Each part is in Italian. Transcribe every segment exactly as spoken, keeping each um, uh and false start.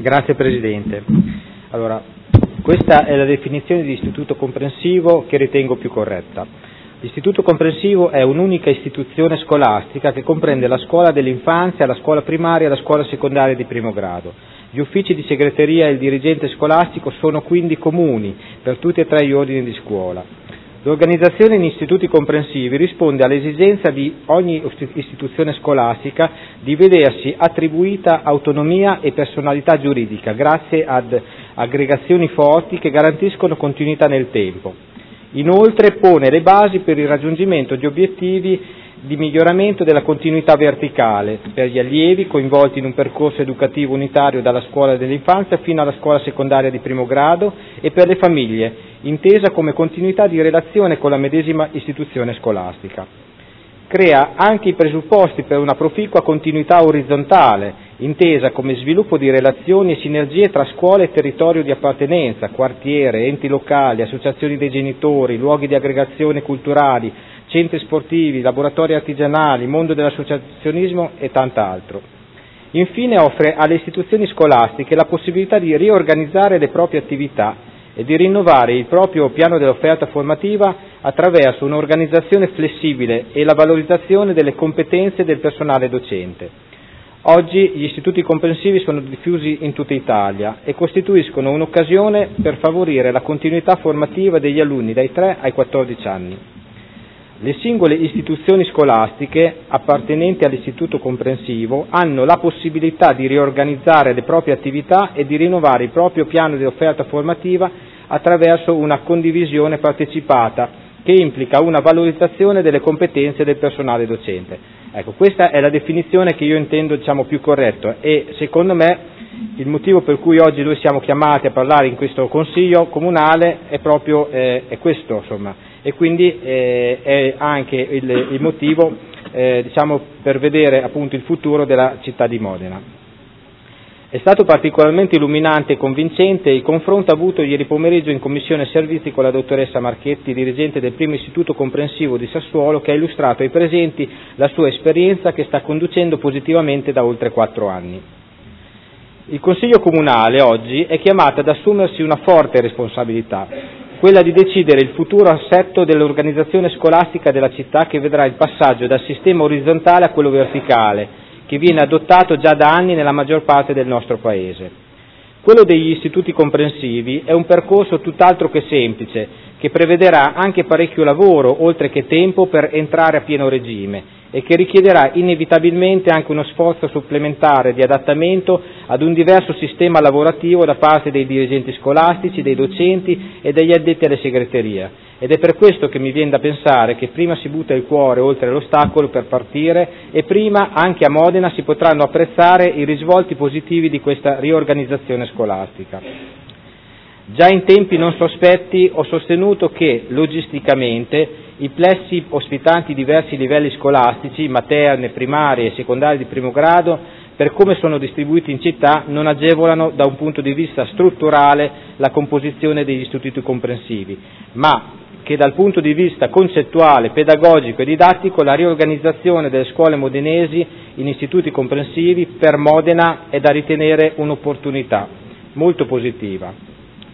Grazie Presidente. Allora, questa è la definizione di istituto comprensivo che ritengo più corretta. L'istituto comprensivo è un'unica istituzione scolastica che comprende la scuola dell'infanzia, la scuola primaria e la scuola secondaria di primo grado. Gli uffici di segreteria e il dirigente scolastico sono quindi comuni per tutti e tre gli ordini di scuola. L'organizzazione in istituti comprensivi risponde all'esigenza di ogni istituzione scolastica di vedersi attribuita autonomia e personalità giuridica grazie ad aggregazioni forti che garantiscono continuità nel tempo. Inoltre pone le basi per il raggiungimento di obiettivi di miglioramento della continuità verticale per gli allievi coinvolti in un percorso educativo unitario dalla scuola dell'infanzia fino alla scuola secondaria di primo grado e per le famiglie, intesa come continuità di relazione con la medesima istituzione scolastica. Crea anche i presupposti per una proficua continuità orizzontale, intesa come sviluppo di relazioni e sinergie tra scuole e territorio di appartenenza, quartiere, enti locali, associazioni dei genitori, luoghi di aggregazione culturali, centri sportivi, laboratori artigianali, mondo dell'associazionismo e tant'altro. Infine offre alle istituzioni scolastiche la possibilità di riorganizzare le proprie attività e di rinnovare il proprio piano dell'offerta formativa attraverso un'organizzazione flessibile e la valorizzazione delle competenze del personale docente. Oggi gli istituti comprensivi sono diffusi in tutta Italia e costituiscono un'occasione per favorire la continuità formativa degli alunni dai tre ai quattordici anni. Le singole istituzioni scolastiche appartenenti all'istituto comprensivo hanno la possibilità di riorganizzare le proprie attività e di rinnovare il proprio piano di offerta formativa attraverso una condivisione partecipata che implica una valorizzazione delle competenze del personale docente. Ecco, questa è la definizione che io intendo, diciamo, più corretta e secondo me il motivo per cui oggi noi siamo chiamati a parlare in questo Consiglio comunale è proprio eh, è questo, insomma, e quindi eh, è anche il, il motivo eh, diciamo, per vedere appunto il futuro della città di Modena. È stato particolarmente illuminante e convincente il confronto avuto ieri pomeriggio in Commissione Servizi con la dottoressa Marchetti, dirigente del primo istituto comprensivo di Sassuolo, che ha illustrato ai presenti la sua esperienza che sta conducendo positivamente da oltre quattro anni. Il Consiglio Comunale oggi è chiamato ad assumersi una forte responsabilità, quella di decidere il futuro assetto dell'organizzazione scolastica della città che vedrà il passaggio dal sistema orizzontale a quello verticale, che viene adottato già da anni nella maggior parte del nostro Paese. Quello degli istituti comprensivi è un percorso tutt'altro che semplice, che prevederà anche parecchio lavoro, oltre che tempo, per entrare a pieno regime e che richiederà inevitabilmente anche uno sforzo supplementare di adattamento ad un diverso sistema lavorativo da parte dei dirigenti scolastici, dei docenti e degli addetti alle segreterie. Ed è per questo che mi viene da pensare che prima si butta il cuore oltre l'ostacolo per partire e prima anche a Modena si potranno apprezzare i risvolti positivi di questa riorganizzazione scolastica. Già in tempi non sospetti ho sostenuto che, logisticamente, i plessi ospitanti diversi livelli scolastici, materne, primarie e secondarie di primo grado, per come sono distribuiti in città, non agevolano da un punto di vista strutturale la composizione degli istituti comprensivi, ma che dal punto di vista concettuale, pedagogico e didattico la riorganizzazione delle scuole modenesi in istituti comprensivi per Modena è da ritenere un'opportunità molto positiva.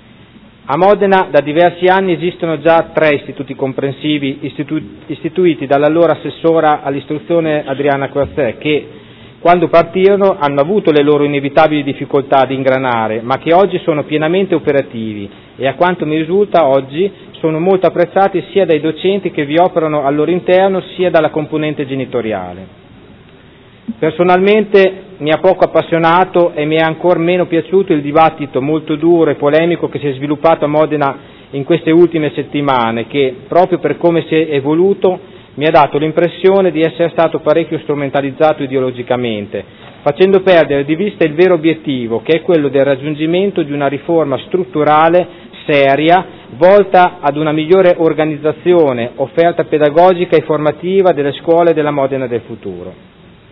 A Modena da diversi anni esistono già tre istituti comprensivi istitu- istituiti dall'allora assessora all'istruzione Adriana Corsè che, quando partirono, hanno avuto le loro inevitabili difficoltà ad ingranare, ma che oggi sono pienamente operativi e, a quanto mi risulta, oggi sono molto apprezzati sia dai docenti che vi operano al loro interno, sia dalla componente genitoriale. Personalmente mi ha poco appassionato e mi è ancor meno piaciuto il dibattito molto duro e polemico che si è sviluppato a Modena in queste ultime settimane, che, proprio per come si è evoluto, mi ha dato l'impressione di essere stato parecchio strumentalizzato ideologicamente, facendo perdere di vista il vero obiettivo, che è quello del raggiungimento di una riforma strutturale, seria, volta ad una migliore organizzazione, offerta pedagogica e formativa delle scuole della Modena del futuro.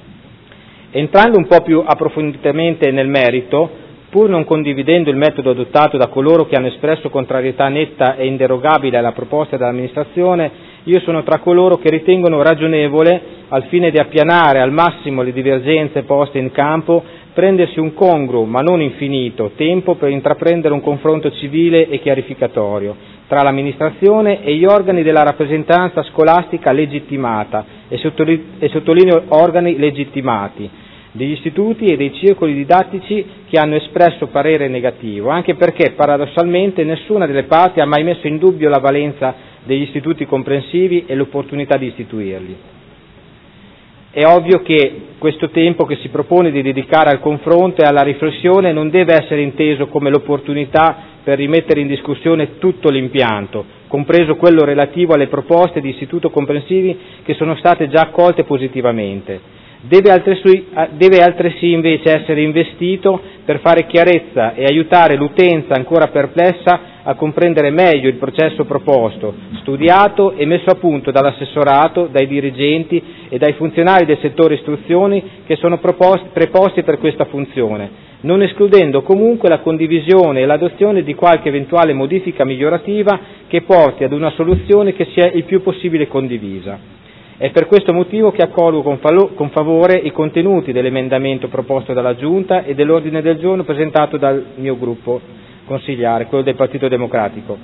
Entrando un po' più approfonditamente nel merito, pur non condividendo il metodo adottato da coloro che hanno espresso contrarietà netta e inderogabile alla proposta dell'amministrazione, io sono tra coloro che ritengono ragionevole, al fine di appianare al massimo le divergenze poste in campo, prendersi un congruo, ma non infinito, tempo per intraprendere un confronto civile e chiarificatorio tra l'amministrazione e gli organi della rappresentanza scolastica legittimata, e sottolineo organi legittimati, degli istituti e dei circoli didattici che hanno espresso parere negativo, anche perché paradossalmente nessuna delle parti ha mai messo in dubbio la valenza degli istituti comprensivi e l'opportunità di istituirli. È ovvio che questo tempo che si propone di dedicare al confronto e alla riflessione non deve essere inteso come l'opportunità per rimettere in discussione tutto l'impianto, compreso quello relativo alle proposte di istituto comprensivi che sono state già accolte positivamente. Deve altresì, deve altresì invece essere investito per fare chiarezza e aiutare l'utenza ancora perplessa a comprendere meglio il processo proposto, studiato e messo a punto dall'assessorato, dai dirigenti e dai funzionari del settore istruzioni che sono proposti, preposti per questa funzione, non escludendo comunque la condivisione e l'adozione di qualche eventuale modifica migliorativa che porti ad una soluzione che sia il più possibile condivisa. È per questo motivo che accolgo con, falo- con favore i contenuti dell'emendamento proposto dalla Giunta e dell'ordine del giorno presentato dal mio gruppo consigliare, quello del Partito Democratico.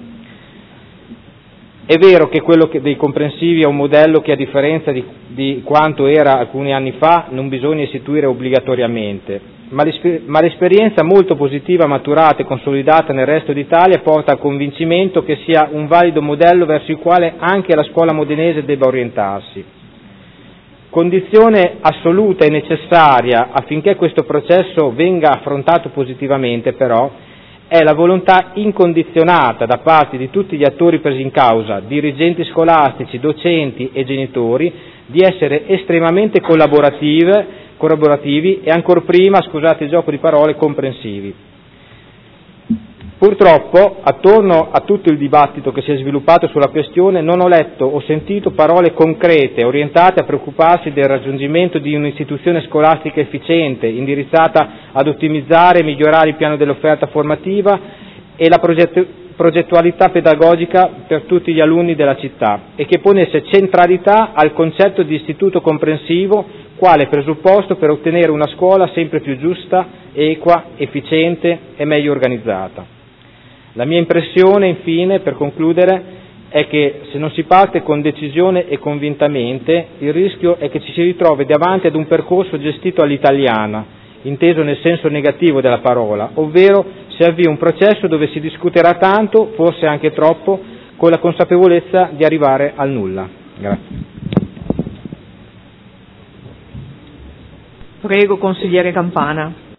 È vero che quello che dei comprensivi è un modello che, a differenza di, di quanto era alcuni anni fa, non bisogna istituire obbligatoriamente, ma, l'esper- ma l'esperienza molto positiva, maturata e consolidata nel resto d'Italia porta al convincimento che sia un valido modello verso il quale anche la scuola modenese debba orientarsi. Condizione assoluta e necessaria affinché questo processo venga affrontato positivamente, però, è la volontà incondizionata da parte di tutti gli attori presi in causa, dirigenti scolastici, docenti e genitori, di essere estremamente collaborative, collaborativi e ancor prima, scusate il gioco di parole, comprensivi. Purtroppo, attorno a tutto il dibattito che si è sviluppato sulla questione, non ho letto o sentito parole concrete orientate a preoccuparsi del raggiungimento di un'istituzione scolastica efficiente, indirizzata ad ottimizzare e migliorare il piano dell'offerta formativa e la progettu- progettualità pedagogica per tutti gli alunni della città, e che ponesse centralità al concetto di istituto comprensivo quale presupposto per ottenere una scuola sempre più giusta, equa, efficiente e meglio organizzata. La mia impressione, infine, per concludere, è che se non si parte con decisione e convintamente, il rischio è che ci si ritrovi davanti ad un percorso gestito all'italiana, inteso nel senso negativo della parola, ovvero si avvia un processo dove si discuterà tanto, forse anche troppo, con la consapevolezza di arrivare al nulla. Grazie. Prego, consigliere Campana.